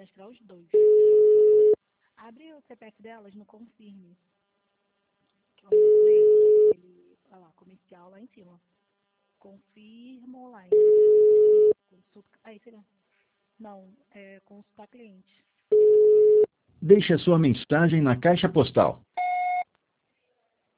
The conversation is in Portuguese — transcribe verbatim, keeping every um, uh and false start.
cadastrar os dois. Abre o C P F delas no confirme. Que é o número dele, ele, olha lá, comercial lá em cima. Confirma online. Consulta, aí, será? Não, é consultar cliente. Deixe a sua mensagem na caixa postal.